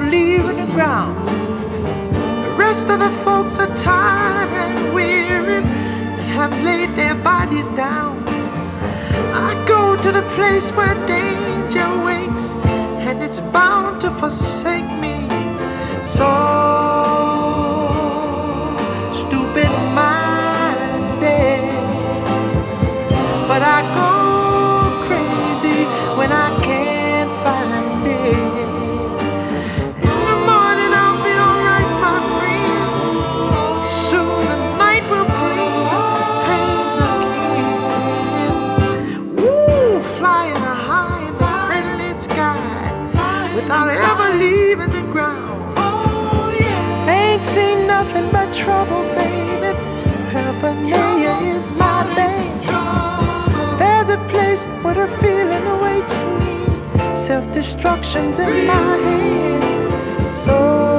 leaving the ground. The rest of the folks are tired and weary and have laid their bodies down. I go to the place where danger waits, and it's bound to forsake me. So stupid-minded, but I go crazy when I can't find it. In the morning I'll be alright, my friends. Soon the night will bring the pains again. Woo, flying high in the friendly sky without ever leaving the ground. Ain't seen nothing but trouble, baby. Paraphernalia is my bane. There's a place where the feeling awaits me. Self-destruction's in my head. So